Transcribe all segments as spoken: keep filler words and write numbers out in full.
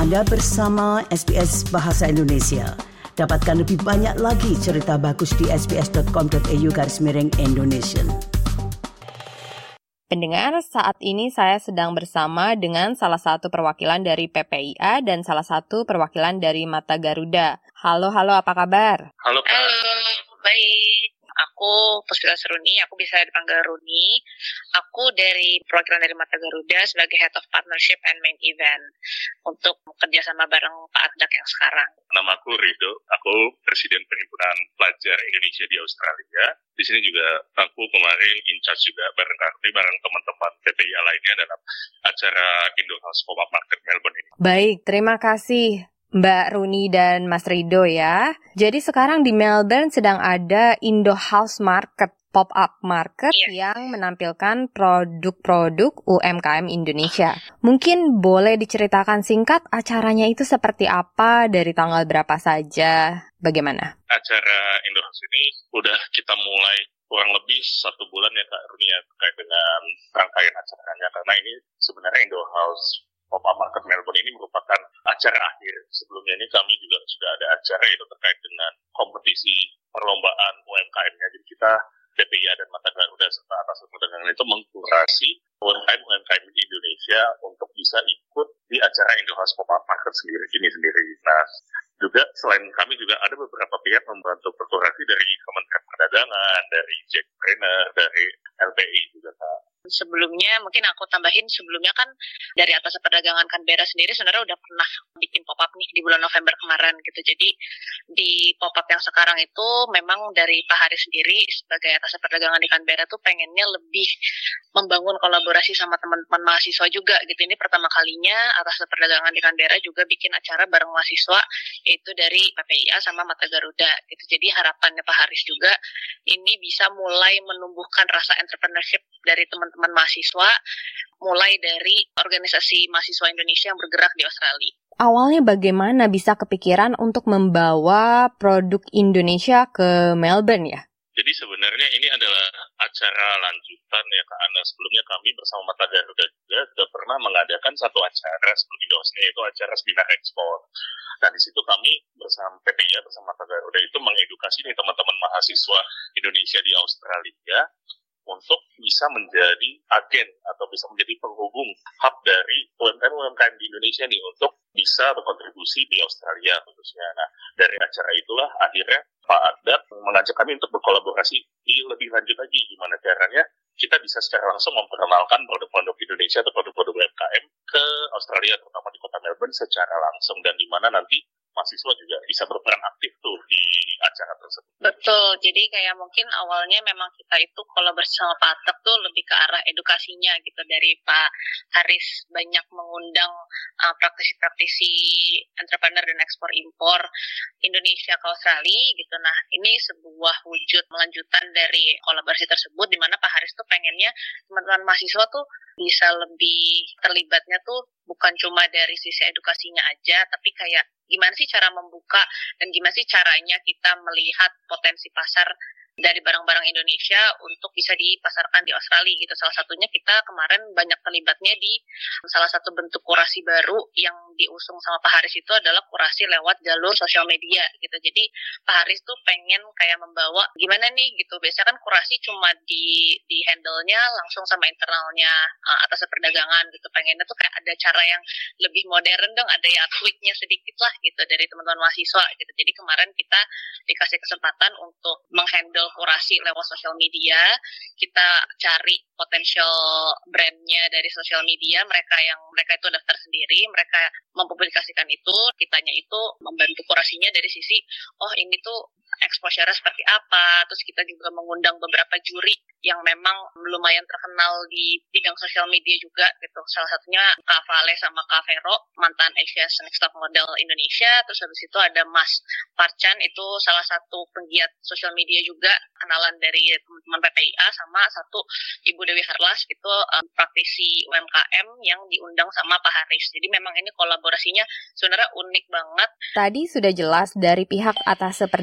Anda bersama S B S Bahasa Indonesia. Dapatkan lebih banyak lagi cerita bagus di sbs.com.au garis miring Indonesia. Pendengar, saat ini saya sedang bersama dengan salah satu perwakilan dari P P I A dan salah satu perwakilan dari Mata Garuda. Halo, halo, apa kabar? Halo, Kak. Halo, baik. Aku Puspita Seruni, aku bisa dipanggil Runi. Aku dari perwakilan dari Mata Garuda sebagai Head of Partnership and Main Event untuk bekerja sama bareng Pak Ardak yang sekarang. Nama aku Rido, aku Presiden Perhimpunan Pelajar Indonesia di Australia. Di sini juga aku kemarin in charge juga bareng kami, bareng teman-teman P P I A lainnya dalam acara Indo House Pop-up Market Melbourne ini. Baik, terima kasih Mbak Runi dan Mas Rido ya. Jadi sekarang di Melbourne sedang ada Indo House Market, pop-up market yeah. yang menampilkan produk-produk U M K M Indonesia. Mungkin boleh diceritakan singkat acaranya itu seperti apa, dari tanggal berapa saja, bagaimana? Acara Indo House ini udah kita mulai kurang lebih satu bulan ya Kak Runi ya, terkait dengan rangkaian acaranya. Karena ini sebenarnya Indo House Pop-up Market Melbourne ini merupakan acara akhir. Sebelumnya ini kami juga sudah ada acara itu terkait dengan kompetisi perlombaan U M K M-nya. Jadi kita P P I A dan Mata Garuda serta atas perdagangan itu mengkurasi U M K M-U M K M di Indonesia untuk bisa ikut di acara Indo House Pop-up Market sendiri ini sendiri. Nah, juga selain kami juga ada beberapa pihak membantu berkurasi dari Kementerian Perdagangan, dari Jackpreneur, dari L P I juga Kak. Sebelumnya, mungkin aku tambahin, sebelumnya kan dari atas perdagangan Canberra sendiri sebenarnya udah pernah bikin pop-up nih di bulan November kemarin gitu. Jadi di pop-up yang sekarang itu memang dari Pak Haris sendiri sebagai atas perdagangan di Canberra tuh pengennya lebih membangun kolaborasi sama teman-teman mahasiswa juga gitu. Ini pertama kalinya atas perdagangan di Canberra juga bikin acara bareng mahasiswa, yaitu dari P P I A sama Mata Garuda gitu. Jadi harapannya Pak Haris juga ini bisa mulai menumbuhkan rasa entrepreneurship dari teman-teman mahasiswa, mulai dari organisasi mahasiswa Indonesia yang bergerak di Australia. Awalnya bagaimana bisa kepikiran untuk membawa produk Indonesia ke Melbourne ya? Jadi sebenarnya ini adalah acara lanjutan ya Kak Ana. Sebelumnya kami bersama Mata Garuda juga sudah pernah mengadakan satu acara sebelum Indosnya, yaitu acara Seminar Ekspor. Nah di situ kami bersama P P I A bersama Mata Garuda itu mengedukasi nih teman-teman mahasiswa Indonesia di Australia untuk bisa menjadi agen atau bisa menjadi penghubung hub dari U M K M-U M K M di Indonesia nih untuk bisa berkontribusi di Australia khususnya. Nah, dari acara itulah akhirnya Pak Ardak mengajak kami untuk berkolaborasi di lebih lanjut lagi. Gimana caranya kita bisa secara langsung memperkenalkan produk-produk Indonesia atau produk-produk U M K M ke Australia, terutama di kota Melbourne secara langsung, dan di mana nanti mahasiswa juga bisa berperan aktif tuh di acara tersebut. Betul, jadi kayak mungkin awalnya memang kita itu kalau bersama Pak Ardak tuh lebih ke arah edukasinya gitu, dari Pak Haris banyak mengundang uh, praktisi-praktisi entrepreneur dan ekspor impor Indonesia ke Australia gitu. Nah ini sebuah wujud melanjutan dari kolaborasi tersebut, di mana Pak Haris tuh pengennya teman-teman mahasiswa tuh bisa lebih terlibatnya tuh bukan cuma dari sisi edukasinya aja, tapi kayak gimana sih cara membuka dan gimana sih caranya kita melihat potensi pasar dari barang-barang Indonesia untuk bisa dipasarkan di Australia gitu. Salah satunya kita kemarin banyak terlibatnya di salah satu bentuk kurasi baru yang diusung sama Pak Haris itu adalah kurasi lewat jalur sosial media gitu. Jadi Pak Haris tuh pengen kayak membawa gimana nih gitu. Biasanya kan kurasi cuma di di handle-nya langsung sama internalnya uh, atas perdagangan gitu. Pengennya tuh kayak ada cara yang lebih modern dong, ada ya tweaknya sedikit lah gitu dari teman-teman mahasiswa gitu. Jadi kemarin kita dikasih kesempatan untuk menghandle kurasi lewat sosial media. Kita cari potensial brandnya dari sosial media, mereka yang mereka itu daftar sendiri, mereka mempublikasikan itu, kitanya itu membantu kurasinya dari sisi oh ini tuh exposure-nya seperti apa. Terus kita juga mengundang beberapa juri yang memang lumayan terkenal di bidang sosial media juga gitu. Salah satunya Kak Vale sama Kak Vero, mantan Asia's Next Top Model Indonesia. Terus habis itu ada Mas Parchan, itu salah satu penggiat sosial media juga, kenalan dari teman-teman P P I A, sama satu Ibu Dewi Harlas, itu um, praktisi U M K M yang diundang sama Pak Haris. Jadi memang ini kolaborasinya sebenarnya unik banget. Tadi sudah jelas dari pihak atas perdagangan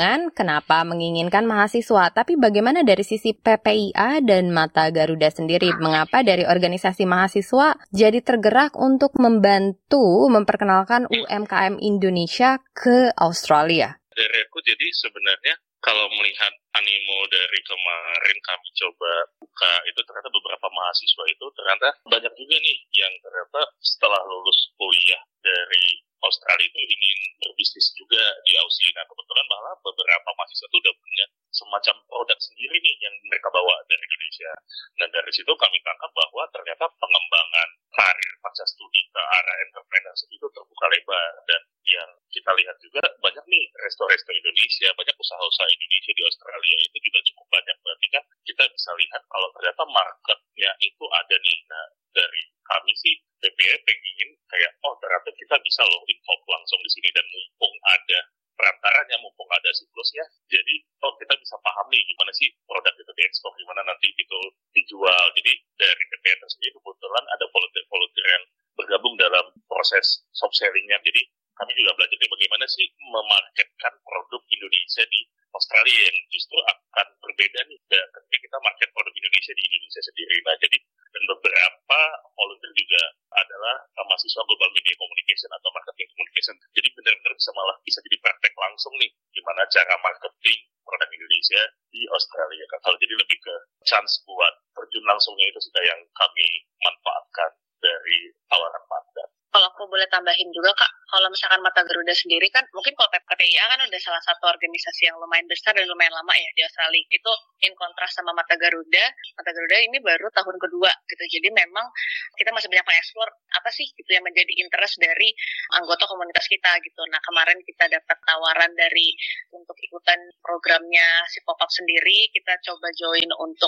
pertimbangan kenapa menginginkan mahasiswa. Tapi bagaimana dari sisi P P I A dan Mata Garuda sendiri? Mengapa dari organisasi mahasiswa jadi tergerak untuk membantu memperkenalkan U M K M Indonesia ke Australia? Dari aku jadi sebenarnya kalau melihat animo dari kemarin kami coba buka itu, ternyata beberapa mahasiswa itu ternyata banyak juga nih yang ternyata setelah lulus kuliah dari Australia itu ingin berbisnis juga di Aussie. Nah kebetulan malah beberapa mahasiswa itu udah punya semacam produk sendiri nih yang mereka bawa dari Indonesia. Dan dari situ kami tangkap bahwa ternyata pengembangan karir pasca studi ke arah entrepreneurship itu terbuka lebar. Dan yang kita lihat juga banyak nih resto-resto Indonesia, banyak usaha-usaha Indonesia di Australia itu juga cukup banyak. Berarti kan kita bisa lihat kalau ternyata marketnya itu ada nih. Nah dari kami sih B P I pengen kayak oh ternyata kita bisa loh involve langsung di sini, dan mumpung ada perantaranya, mumpung ada siklusnya, jadi oh kita bisa paham nih gimana sih produk itu diekspor, gimana nanti itu dijual. Jadi dari B P I tersendiri kebetulan ada volunteer-volunteer yang bergabung dalam proses soft sellingnya. Jadi kami juga belajar nih bagaimana sih memarketkan produk Indonesia di Australia yang justru akan berbeda nih ketika kita market produk Indonesia di Indonesia sendiri. Nah jadi dan beberapa volunteer juga adalah mahasiswa Global Media Communication atau Marketing Communication. Jadi benar-benar bisa malah bisa jadi praktek langsung nih gimana cara marketing produk Indonesia di Australia. Kalau jadi lebih ke chance buat terjun langsungnya itu sudah yang kami manfaatkan dari tawaran mandat. Kalau aku boleh tambahin juga Kak, kalau misalkan Mata Garuda sendiri kan, mungkin kalau P P I A kan udah salah satu organisasi yang lumayan besar dan lumayan lama ya di Australia. Itu in kontras sama Mata Garuda, Mata Garuda ini baru tahun kedua gitu. Jadi memang kita masih banyak mengeksplor apa sih gitu yang menjadi interest dari anggota komunitas kita gitu. Nah kemarin kita dapat tawaran dari untuk ikutan programnya si Pop-Up sendiri, kita coba join untuk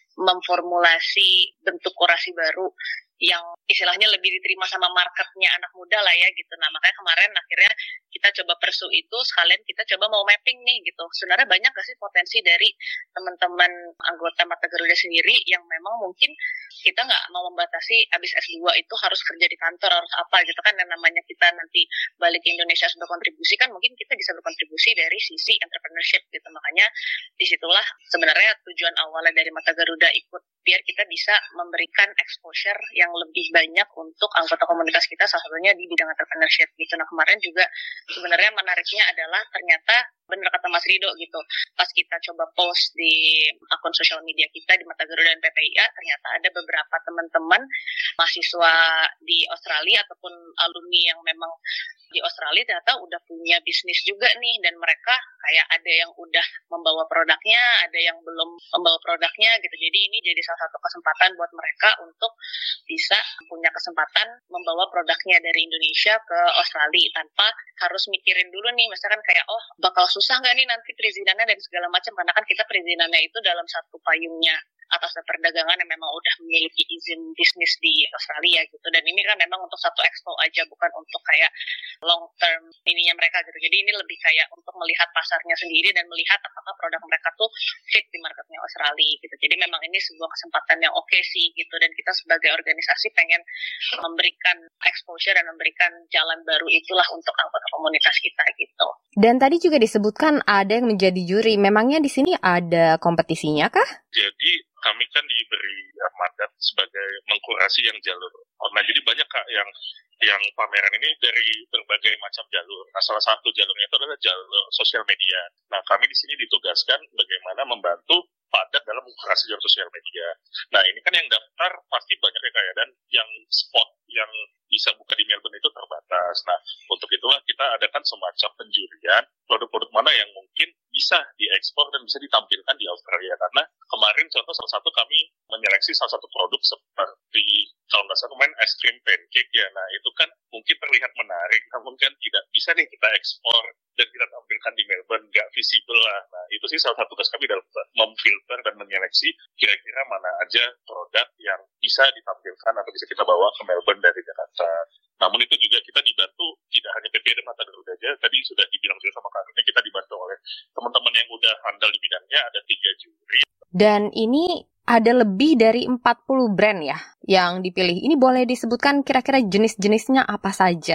memformulasi bentuk kurasi baru yang istilahnya lebih diterima sama marketnya anak muda lah ya gitu. Nah makanya kemarin akhirnya kita coba pursue itu, sekalian kita coba mau mapping nih gitu. Sebenarnya banyak gak sih potensi dari teman-teman anggota Mata Garuda sendiri yang memang mungkin kita nggak mau membatasi abis S dua itu harus kerja di kantor, harus apa gitu kan, yang namanya kita nanti balik ke Indonesia sudah kontribusi kan, mungkin kita bisa berkontribusi dari sisi entrepreneurship gitu. Makanya disitulah sebenarnya tujuan awalnya dari Mata Garuda ikut, biar kita bisa memberikan exposure yang lebih banyak untuk anggota komunitas kita, salah satunya di bidang entrepreneurship gitu. Nah kemarin juga sebenarnya menariknya adalah ternyata benar kata Mas Rido gitu, pas kita coba post di akun sosial media kita di Mata Garuda dan P P I A, ternyata ada beberapa teman-teman mahasiswa di Australia ataupun alumni yang memang di Australia ternyata udah punya bisnis juga nih, dan mereka kayak ada yang udah membawa produknya, ada yang belum membawa produknya gitu. Jadi ini jadi salah satu kesempatan buat mereka untuk bisa punya kesempatan membawa produknya dari Indonesia ke Australia tanpa harus mikirin dulu nih, misalkan kayak oh bakal susah nggak nih nanti perizinannya dan segala macam, karena kan kita perizinannya itu dalam satu payungnya atas perdagangan yang memang udah memiliki izin bisnis di Australia gitu. Dan ini kan memang untuk satu expo aja, bukan untuk kayak long term ininya mereka gitu. Jadi ini lebih kayak untuk melihat pasarnya sendiri dan melihat apakah produk mereka tuh fit di marketnya Australia gitu. Jadi memang ini sebuah kesempatan yang oke okay sih gitu, dan kita sebagai organisasi pengen memberikan exposure dan memberikan jalan baru itulah untuk anggota komunitas kita gitu. Dan tadi juga disebutkan ada yang menjadi juri. Memangnya di sini ada kompetisinya kah? Jadi kami kan diberi mandat sebagai mengkurasi yang jalur online. Jadi banyak Kak yang yang pameran ini dari berbagai macam jalur. Nah, salah satu jalurnya itu adalah jalur sosial media. Nah, kami di sini ditugaskan bagaimana membantu Padat dalam mengkurasi jalur sosial media. Nah, ini kan yang daftar pasti banyak ya Kak ya, dan yang spot yang bisa buka di Melbourne itu terbatas. Nah, untuk itulah kita adakan semacam penjurian produk-produk mana yang mungkin bisa diekspor dan bisa ditampilkan di Australia. Karena kemarin contoh salah satu kami menyeleksi salah satu produk seperti kalau nggak salah kemarin es krim pancake ya. Nah, itu kan mungkin terlihat menarik, namun kan tidak bisa nih kita ekspor dan kita tampilkan di Melbourne, nggak visible lah. Nah, itu sih salah satu tugas kami dalam memfilter dan menyeleksi kira-kira mana aja produk yang bisa ditampilkan atau bisa kita bawa ke Melbourne dari Jakarta. Namun itu juga kita dibantu, tidak hanya P P I dan Mata Garuda aja, tadi sudah dibilang juga sama Kak Aruni, kita dibantu oleh teman-teman yang udah handal di bidangnya, ada tiga juri. Dan ini ada lebih dari empat puluh brand ya yang dipilih. Ini boleh disebutkan kira-kira jenis-jenisnya apa saja?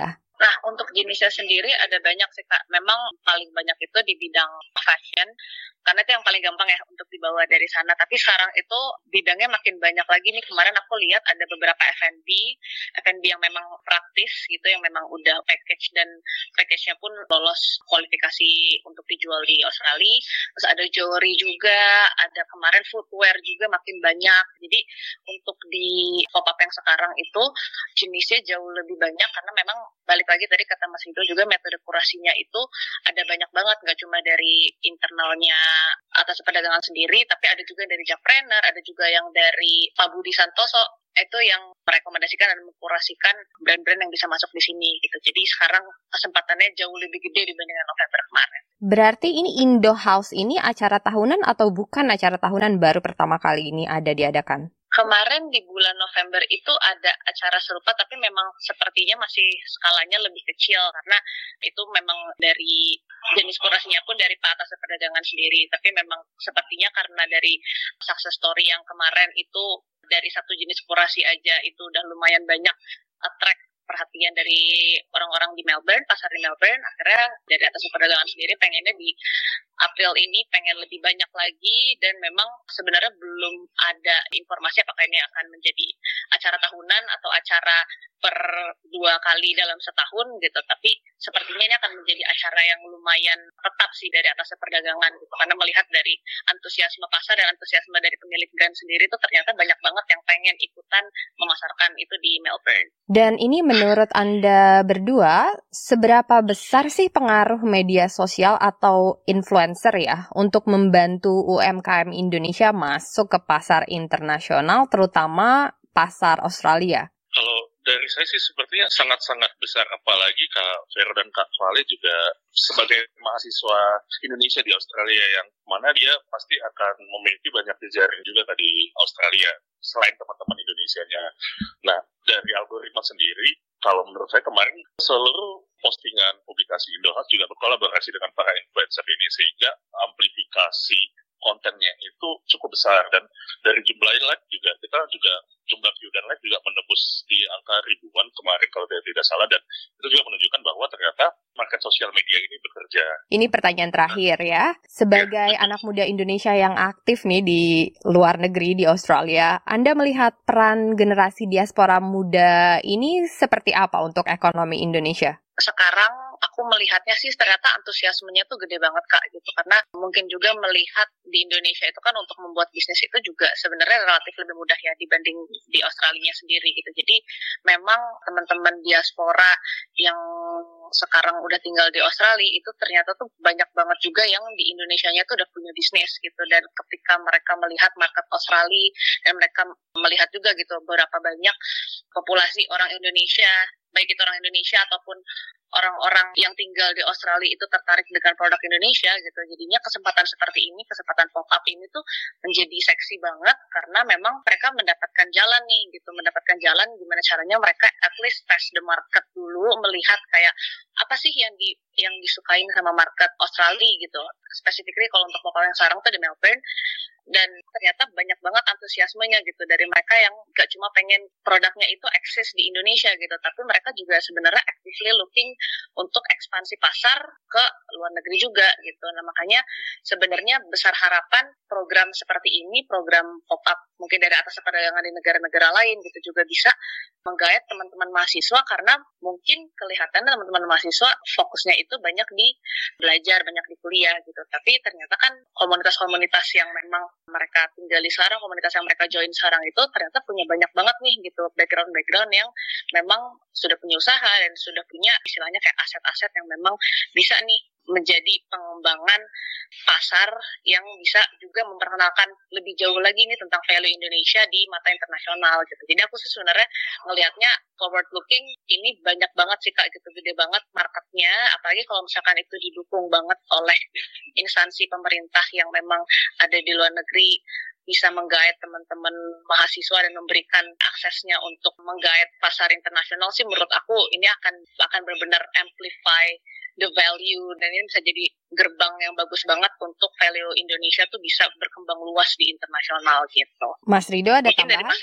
Nah, untuk jenisnya sendiri ada banyak sih, Kak. Memang paling banyak itu di bidang fashion, karena itu yang paling gampang ya untuk dibawa dari sana. Tapi sekarang itu bidangnya makin banyak lagi nih. Kemarin aku lihat ada beberapa F and B, F and B yang memang praktis gitu, yang memang udah package dan package-nya pun lolos kualifikasi untuk dijual di Australia. Terus ada jewelry juga, ada kemarin footwear juga makin banyak. Jadi untuk di pop-up yang sekarang itu jenisnya jauh lebih banyak karena memang balik lagi tadi kata Mas Rido juga metode kurasinya itu ada banyak banget, nggak cuma dari internalnya atas perdagangan sendiri, tapi ada juga dari Jackpreneur, ada juga yang dari Pak Budi Santoso, itu yang merekomendasikan dan mengkurasikan brand-brand yang bisa masuk di sini gitu. Jadi sekarang kesempatannya jauh lebih gede dibandingkan November kemarin. Berarti ini Indo House ini acara tahunan atau bukan acara tahunan baru pertama kali ini ada diadakan? Kemarin di bulan November itu ada acara serupa, tapi memang sepertinya masih skalanya lebih kecil karena itu memang dari jenis kurasinya pun dari Pak Atas Perdagangan sendiri. Tapi memang sepertinya karena dari success story yang kemarin itu dari satu jenis kurasi aja itu udah lumayan banyak attract perhatian dari orang-orang di Melbourne, pasar di Melbourne. Akhirnya dari Atas Perdagangan sendiri pengennya di April ini pengen lebih banyak lagi, dan memang sebenarnya belum ada informasi apakah ini akan menjadi acara tahunan atau acara per dua kali dalam setahun gitu. Tapi sepertinya ini akan menjadi acara yang lumayan tetap sih dari Atas Perdagangan gitu, karena melihat dari antusiasme pasar dan antusiasme dari pemilik brand sendiri itu ternyata banyak banget yang pengen ikutan memasarkan itu di Melbourne. Dan ini menurut Anda berdua, seberapa besar sih pengaruh media sosial atau influencer ya untuk membantu U M K M Indonesia masuk ke pasar internasional, terutama pasar Australia? Kalau dari saya sih sepertinya sangat-sangat besar, apalagi Kak Vero dan Kak Vale juga sebagai mahasiswa Indonesia di Australia, yang mana dia pasti akan memiliki banyak jejaring juga di Australia selain teman-teman Indonesianya. Nah, dari algoritma sendiri, kalau menurut saya kemarin seluruh postingan publikasi Indo House juga berkolaborasi dengan para influencer ini, sehingga amplifikasi kontennya itu cukup besar, dan dari jumlah like juga kita juga jumlah view dan like juga menembus di angka ribuan kemarin kalau tidak salah, dan itu juga menunjukkan bahwa ternyata market sosial media ini bekerja. Ini pertanyaan terakhir ya, sebagai ya. anak muda Indonesia yang aktif nih di luar negeri di Australia, Anda melihat peran generasi diaspora muda ini seperti apa untuk ekonomi Indonesia? Sekarang aku melihatnya sih ternyata antusiasmenya tuh gede banget Kak gitu, karena mungkin juga melihat di Indonesia itu kan untuk membuat bisnis itu juga sebenarnya relatif lebih mudah ya dibanding di Australia sendiri gitu. Jadi memang teman-teman diaspora yang sekarang udah tinggal di Australia itu ternyata tuh banyak banget juga yang di Indonesianya tuh udah punya bisnis gitu, dan ketika mereka melihat market Australia dan mereka melihat juga gitu berapa banyak populasi orang Indonesia, baik itu orang Indonesia ataupun orang-orang yang tinggal di Australia itu tertarik dengan produk Indonesia gitu. Jadinya kesempatan seperti ini, kesempatan pop-up ini tuh menjadi seksi banget karena memang mereka mendapatkan jalan nih gitu, mendapatkan jalan gimana caranya mereka at least test the market dulu, melihat kayak apa sih yang di yang disukain sama market Australia gitu. Specifically kalau untuk pop-up yang sekarang tuh di Melbourne, dan ternyata banyak banget antusiasmenya gitu dari mereka yang gak cuma pengen produknya itu eksis di Indonesia gitu, tapi mereka juga sebenarnya actively looking untuk ekspansi pasar ke luar negeri juga gitu. Nah makanya sebenarnya besar harapan program seperti ini, program pop-up mungkin dari Atas Perdagangan di negara-negara lain gitu juga bisa menggait teman-teman mahasiswa, karena mungkin kelihatannya teman-teman mahasiswa fokusnya itu banyak di belajar, banyak di kuliah gitu, tapi ternyata kan komunitas-komunitas yang memang mereka tinggali sekarang, komunitas yang mereka join sekarang itu ternyata punya banyak banget nih gitu background-background yang memang sudah punya usaha dan sudah punya istilahnya kayak aset-aset yang memang bisa nih menjadi pengembangan pasar yang bisa juga memperkenalkan lebih jauh lagi nih tentang value Indonesia di mata internasional gitu. Jadi aku sih sebenarnya ngelihatnya forward looking ini banyak banget sih Kak gitu, gede banget marketnya, apalagi kalau misalkan itu didukung banget oleh instansi pemerintah yang memang ada di luar negeri, bisa menggait teman-teman mahasiswa dan memberikan aksesnya untuk menggait pasar internasional sih menurut aku ini akan akan benar-benar amplify the value, dan ini bisa jadi gerbang yang bagus banget untuk value Indonesia tuh bisa berkembang luas di internasional gitu. Mas Rido ada Mungkin tambahan? Dari Mas Rido?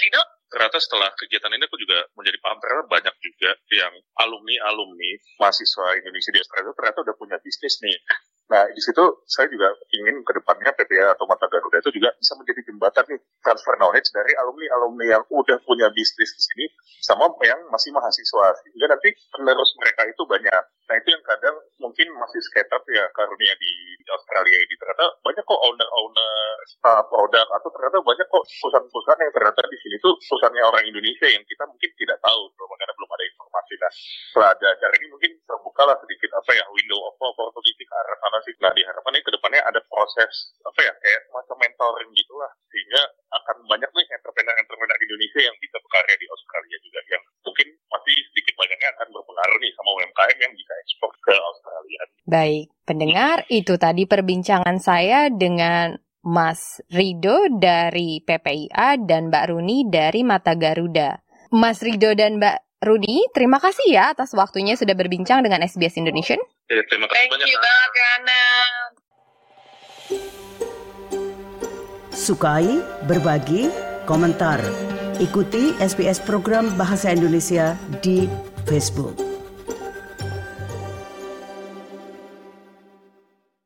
ternyata setelah kegiatan ini aku juga menjadi paham ternyata banyak juga yang alumni-alumni mahasiswa Indonesia di Australia ternyata udah punya bisnis nih. Nah, di situ saya juga ingin ke depannya P P A atau Mata Garuda itu juga bisa menjadi jembatan nih, transfer knowledge dari alumni-alumni yang udah punya bisnis di sini sama yang masih mahasiswa. Sehingga nanti penerus mereka itu banyak. Nah, itu yang kadang mungkin masih scattered ya karunia di Australia ini. Ternyata banyak kok owner-owner uh, produk atau ternyata banyak kok perusahaan-perusahaan yang ternyata di sini tuh perusahaannya orang Indonesia yang kita mungkin tidak tahu karena belum ada informasi. Nah, setelah ada acara ini mungkin terbukalah sedikit apa ya window of opportunity ke arah sana sih. Nah, diharapkan ini ke depannya ada proses apa ya kayak semacam mentoring gitulah sehingga akan banyak nih entrepreneur-entrepreneur Indonesia yang bisa berkarya di Australia juga yang mungkin masih sedikit banyaknya akan berpengaruh nih sama U M K M yang bisa ekspor ke Australia. Baik, pendengar, itu tadi perbincangan saya dengan Mas Rido dari P P I A dan Mbak Runi dari Mata Garuda. Mas Rido dan Mbak Rudi, terima kasih ya atas waktunya sudah berbincang dengan S B S Indonesian. Ya, terima kasih Thank banyak. you banget, Ana. Sukai, berbagi, komentar. Ikuti S B S program Bahasa Indonesia di Facebook.